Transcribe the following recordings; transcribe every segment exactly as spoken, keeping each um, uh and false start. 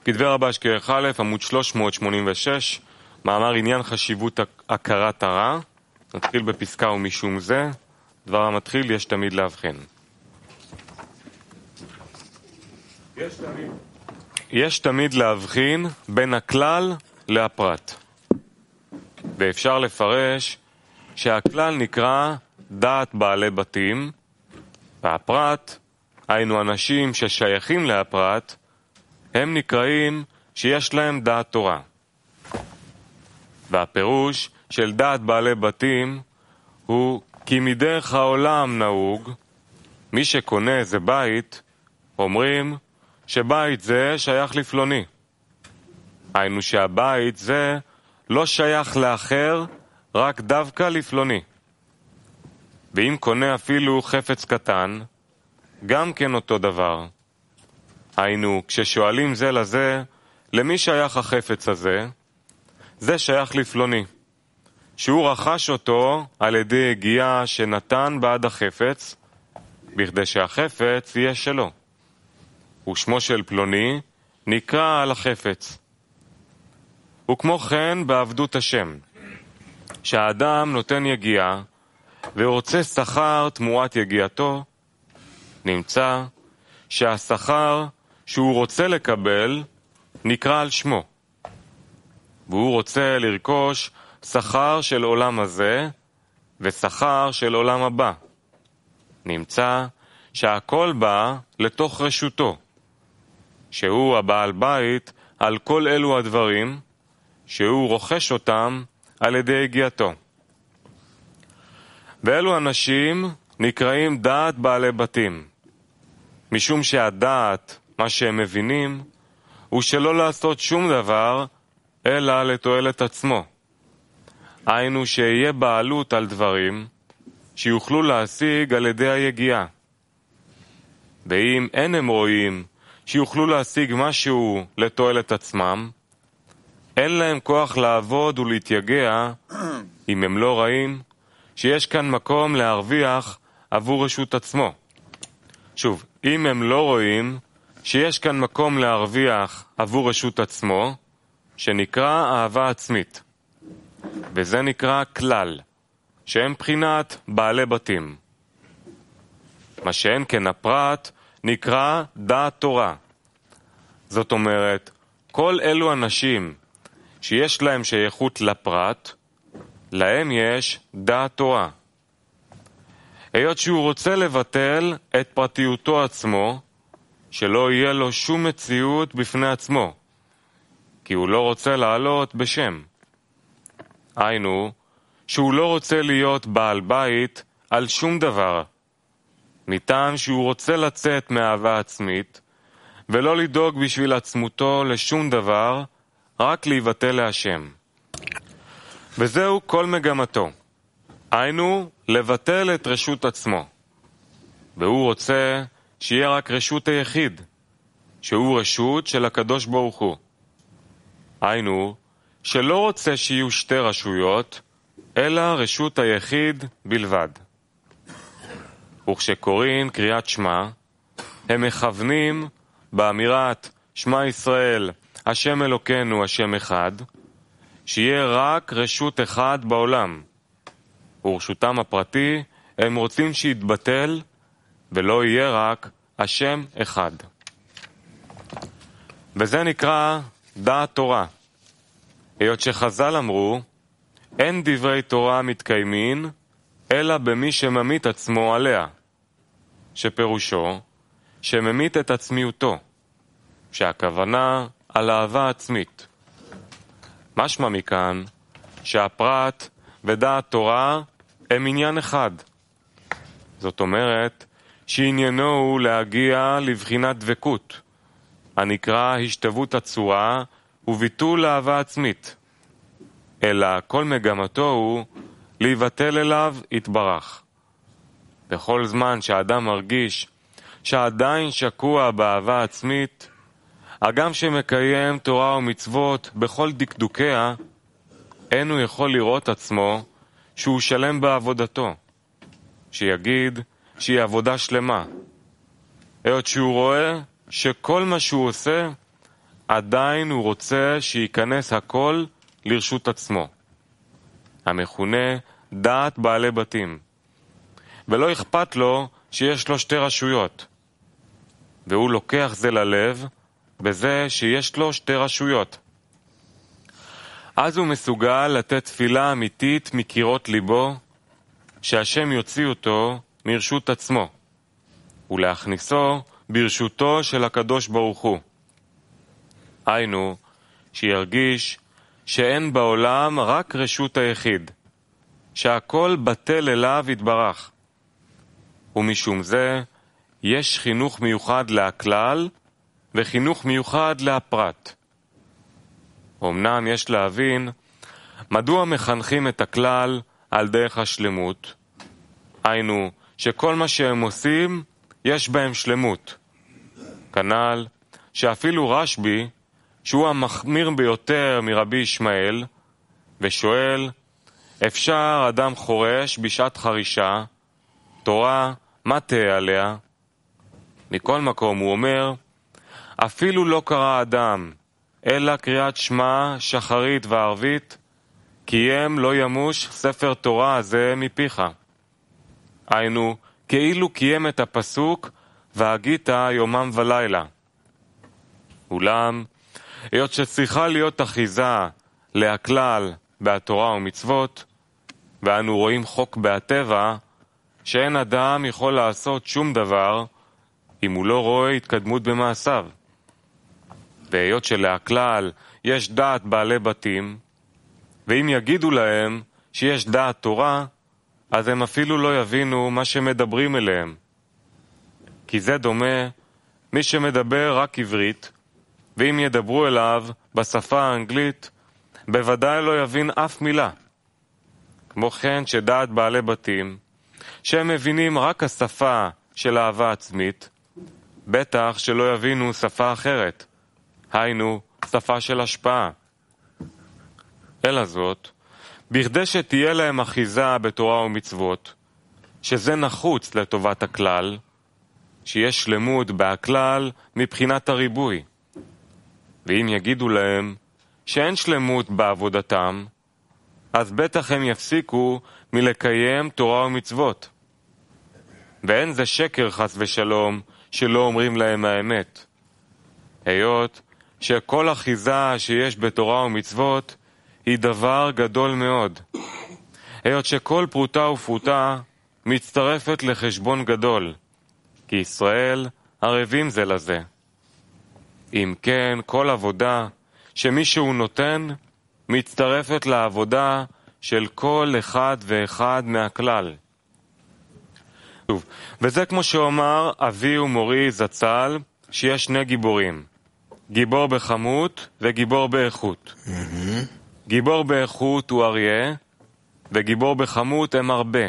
כתבי רבש כרך א', עמוד שלוש מאות שמונים ושש, מאמר עניין חשיבות הכרת הרע. נתחיל בפסקה ומשום זה, דבר המתחיל יש תמיד להבחין. יש תמיד, יש תמיד להבחין בין הכלל להפרט. ואפשר לפרש שהכלל נקרא דעת בעלי בתים, והפרט, היינו אנשים ששייכים להפרט, הם נקראים שיש להם דעת תורה. והפירוש של דעת בעלי בתים הוא כי מדרך העולם נהוג, מי שקונה איזה בית, אומרים שבית זה שייך לפלוני. היינו שהבית זה לא שייך לאחר, רק דווקא לפלוני. ואם קונה אפילו חפץ קטן, גם כן אותו דבר. היינו, כששואלים זה לזה, למי שייך החפץ הזה? זה שייך לפלוני. שהוא רכש אותו על ידי הגיעה שנתן בעד החפץ, בכדי שהחפץ יהיה שלו. ושמו של פלוני נקרא על החפץ. וכמו כן בעבדות השם, שהאדם נותן יגיעה ורוצה שכר תמורת יגיעתו, נמצא שהשכר שהוא רוצה לקבל נקרא על שמו, והוא רוצה לרכוש שכר של עולם הזה ושכר של עולם הבא. נמצא שהכל בא לתוך רשותו, שהוא הבעל בית על כל אלו הדברים שהוא רוכש אותם על ידי הגיעתו. ואלו אנשים נקראים דעת בעלי בתים, משום שהדעת, מה שהם מבינים, הוא שלא לעשות שום דבר אלא לתועלת עצמו. היינו שיהיה בעלות על דברים שיוכלו להשיג על ידי היגיעה. ואם אין הם רואים שיוכלו להשיג משהו לתועלת עצמם, אין להם כוח לעבוד ולהתייגע אם הם לא רואים שיש כאן מקום להרוויח עבור רשות עצמו. שוב, אם הם לא רואים שיש כאן מקום להרוויח עבור רשות עצמו, שנקרא אהבה עצמית. וזה נקרא כלל, שהם בחינת בעלי בתים. מה שאין כן הפרט נקרא דעת תורה. זאת אומרת, כל אלו אנשים שיש להם שייכות לפרט, להם יש דעת תורה. היות שהוא רוצה לבטל את פרטיותו עצמו, שלא יהיה לו שום מציאות בפני עצמו, כי הוא לא רוצה לעלות בשם. היינו, שהוא לא רוצה להיות בעל בית על שום דבר, מטעם שהוא רוצה לצאת מאהבה עצמית, ולא לדאוג בשביל עצמותו לשום דבר, רק להיבטל להשם. וזהו כל מגמתו. היינו, לבטל את רשות עצמו. והוא רוצה שיהיה רק רשות היחיד, שהוא רשות של הקדוש ברוך הוא. היינו, שלא רוצה שיהיו שתי רשויות, אלא רשות היחיד בלבד. וכשקוראים קריאת שמע, הם מכוונים באמירת שמע ישראל, השם אלוקינו, השם אחד, שיהיה רק רשות אחד בעולם. ורשותם הפרטי, הם רוצים שיתבטל, ולא יהיה רק השם אחד. וזה נקרא דעת תורה. היות שחז"ל אמרו, אין דברי תורה מתקיימים, אלא במי שממית עצמו עליה, שפירושו שממית את עצמיותו, שהכוונה על אהבה עצמית. משמע מכאן שהפרט ודעת תורה הם עניין אחד. זאת אומרת שעניינו הוא להגיע לבחינת דבקות, הנקרא השתוות הצורה וביטול אהבה עצמית, אלא כל מגמתו הוא להיבטל אליו יתברך. בכל זמן שהאדם מרגיש שעדיין שקוע באהבה עצמית, הגם שמקיים תורה ומצוות בכל דקדוקיה, אין הוא יכול לראות עצמו שהוא שלם בעבודתו, שיגיד שהיא עבודה שלמה. היות שהוא רואה שכל מה שהוא עושה עדיין הוא רוצה שייכנס הכל לרשות עצמו, המכונה דעת בעלי בתים, ולא אכפת לו שיש לו שתי רשויות, והוא לוקח זה ללב בזה שיש לו שתי רשויות. אז הוא מסוגל לתת תפילה אמיתית מקירות ליבו, שהשם יוציא אותו מרשות עצמו, ולהכניסו ברשותו של הקדוש ברוך הוא. היינו, שירגיש שאין בעולם רק רשות היחיד, שהכל בטל אליו יתברך. ומשום זה יש חינוך מיוחד לכלל וחינוך מיוחד לפרט. אמנם יש להבין מדוע מחנכים את הכלל על דרך השלמות, היינו שכל מה שהם עושים יש בהם שלמות. כנ"ל שאפילו רשב"י, שהוא המחמיר ביותר מרבי ישמעאל, ושואל, אפשר אדם חורש בשעת חרישה, תורה מה תהיה עליה? מכל מקום הוא אומר, אפילו לא קרא אדם, אלא קריאת שמע שחרית וערבית, קיים לא ימוש ספר תורה הזה מפיך. היינו, כאילו קיים את הפסוק, והגית יומם ולילה. אולם, היות שצריכה להיות אחיזה להכלל בהתורה ומצוות, ואנו רואים חוק בהטבע, שאין אדם יכול לעשות שום דבר, אם הוא לא רואה התקדמות במעשיו. והיות שלהכלל יש דעת בעלי בתים, ואם יגידו להם שיש דעת תורה, אז הם אפילו לא יבינו מה שמדברים אליהם. כי זה דומה מי שמדבר רק עברית, ואם ידברו אליו בשפה האנגלית, בוודאי לא יבין אף מילה. כמו כן שדעת בעלי בתים, שהם מבינים רק השפה של אהבה עצמית, בטח שלא יבינו שפה אחרת, היינו שפה של השפעה. אלא זאת, בכדי שתהיה להם אחיזה בתורה ומצוות, שזה נחוץ לטובת הכלל, שיש שלמות בהכלל מבחינת הריבוי. ואם יגידו להם שאין שלמות בעבודתם, אז בטח הם יפסיקו מלקיים תורה ומצוות. ואין זה שקר חס ושלום שלא אומרים להם האמת. היות שכל אחיזה שיש בתורה ומצוות היא דבר גדול מאוד. היות שכל פרוטה ופרוטה מצטרפת לחשבון גדול, כי ישראל ערבים זה לזה. אם כן, כל עבודה שמישהו נותן מצטרפת לעבודה של כל אחד ואחד מהכלל. טוב, וזה כמו שאומר אבי ומורי זצ"ל, שיש שני גיבורים, גיבור בכמות וגיבור באיכות. Mm-hmm. גיבור באיכות הוא אריה, וגיבור בכמות הם הרבה,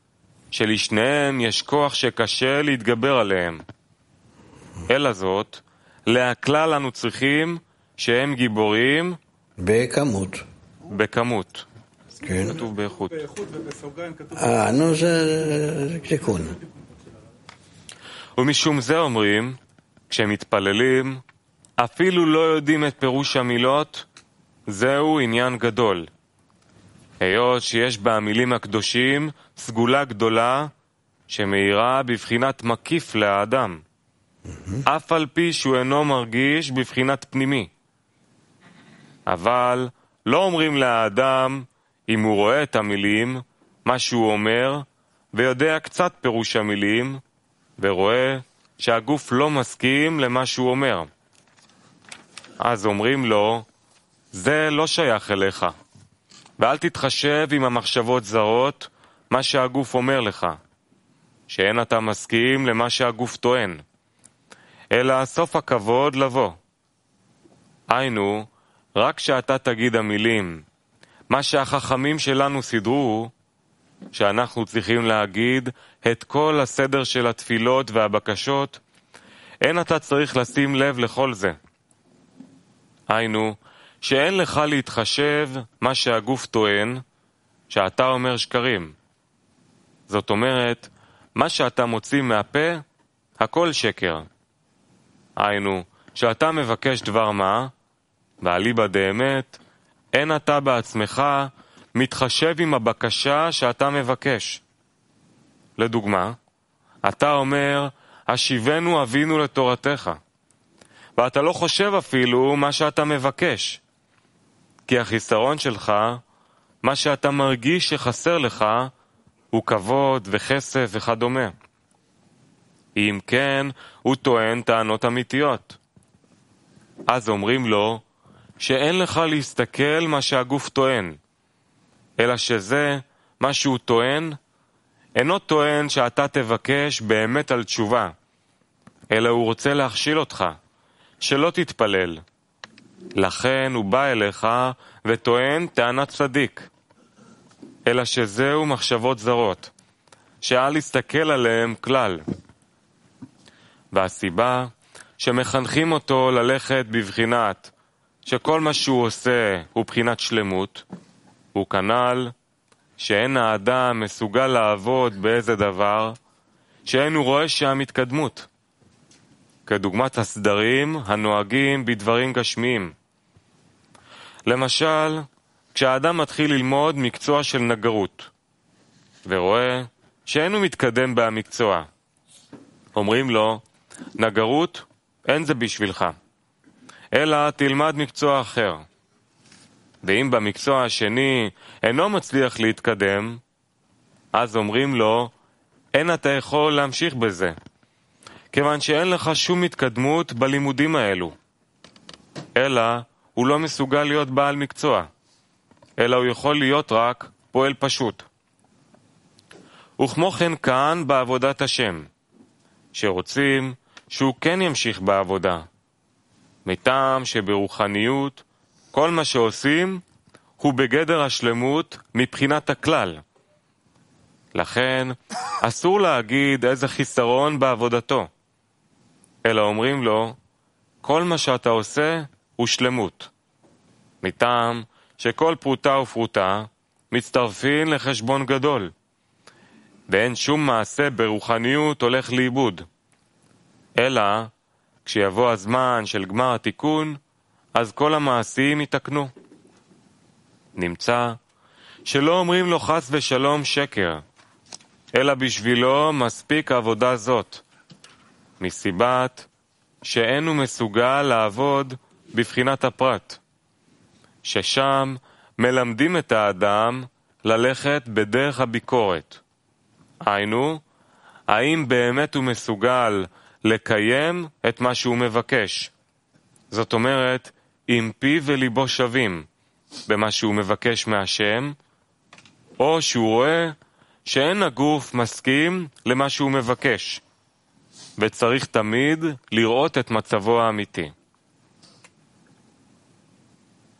שלשניהם יש כוח שקשה להתגבר עליהם. אלא זאת, להכלל אנו צריכים שהם גיבורים בכמות. בכמות. כן. כתוב באיכות. באיכות ובסוגריים כתוב... אה, נו, זה תיקון. ומשום זה אומרים, כשמתפללים, אפילו לא יודעים את פירוש המילות, זהו עניין גדול. היות שיש במילים הקדושים סגולה גדולה שמאירה בבחינת מקיף לאדם, אף על פי שהוא אינו מרגיש בבחינת פנימי. אבל לא אומרים לאדם, אם הוא רואה את המילים, מה שהוא אומר, ויודע קצת פירוש המילים, ורואה שהגוף לא מסכים למה שהוא אומר. אז אומרים לו, זה לא שייך אליך, ואל תתחשב עם המחשבות זרות מה שהגוף אומר לך, שאין אתה מסכים למה שהגוף טוען, אלא סוף הכבוד לבוא. היינו, רק שאתה תגיד המילים, מה שהחכמים שלנו סידרו, שאנחנו צריכים להגיד את כל הסדר של התפילות והבקשות, אין אתה צריך לשים לב לכל זה. היינו, שאין לך להתחשב מה שהגוף טוען, שאתה אומר שקרים. זאת אומרת, מה שאתה מוציא מהפה, הכל שקר. היינו, שאתה מבקש דבר מה, ואליבא דאמת, אין אתה בעצמך מתחשב עם הבקשה שאתה מבקש. לדוגמה, אתה אומר, השיבנו אבינו לתורתך, ואתה לא חושב אפילו מה שאתה מבקש, כי החיסרון שלך, מה שאתה מרגיש שחסר לך, הוא כבוד וכסף וכדומה. אם כן, הוא טוען טענות אמיתיות. אז אומרים לו שאין לך להסתכל מה שהגוף טוען, אלא שזה, מה שהוא טוען, אינו טוען שאתה תבקש באמת על תשובה, אלא הוא רוצה להכשיל אותך, שלא תתפלל. לכן הוא בא אליך וטוען טענת צדיק, אלא שזהו מחשבות זרות, שאל להסתכל עליהם כלל. והסיבה שמחנכים אותו ללכת בבחינת שכל מה שהוא עושה הוא בחינת שלמות, הוא כנ"ל שאין האדם מסוגל לעבוד באיזה דבר שאין הוא רואה שם התקדמות, כדוגמת הסדרים הנוהגים בדברים גשמיים. למשל, כשהאדם מתחיל ללמוד מקצוע של נגרות, ורואה שאין הוא מתקדם במקצוע, אומרים לו, נגרות אין זה בשבילך, אלא תלמד מקצוע אחר. ואם במקצוע השני אינו מצליח להתקדם, אז אומרים לו, אין אתה יכול להמשיך בזה, כיוון שאין לך שום התקדמות בלימודים האלו. אלא הוא לא מסוגל להיות בעל מקצוע, אלא הוא יכול להיות רק פועל פשוט. וכמו כן כאן בעבודת השם, שרוצים שהוא כן ימשיך בעבודה, מטעם שברוחניות כל מה שעושים הוא בגדר השלמות מבחינת הכלל. לכן אסור להגיד איזה חיסרון בעבודתו, אלא אומרים לו, כל מה שאתה עושה הוא שלמות, מטעם שכל פרוטה ופרוטה מצטרפים לחשבון גדול, ואין שום מעשה ברוחניות הולך לאיבוד, אלא כשיבוא הזמן של גמר התיקון, אז כל המעשים יתקנו. נמצא שלא אומרים לו חס ושלום שקר, אלא בשבילו מספיק עבודה זאת, מסיבת שאין הוא מסוגל לעבוד בבחינת הפרט, ששם מלמדים את האדם ללכת בדרך הביקורת. היינו, האם באמת הוא מסוגל לקיים את מה שהוא מבקש. זאת אומרת, אם פיו וליבו שווים במה שהוא מבקש מהשם, או שהוא רואה שאין הגוף מסכים למה שהוא מבקש, וצריך תמיד לראות את מצבו האמיתי.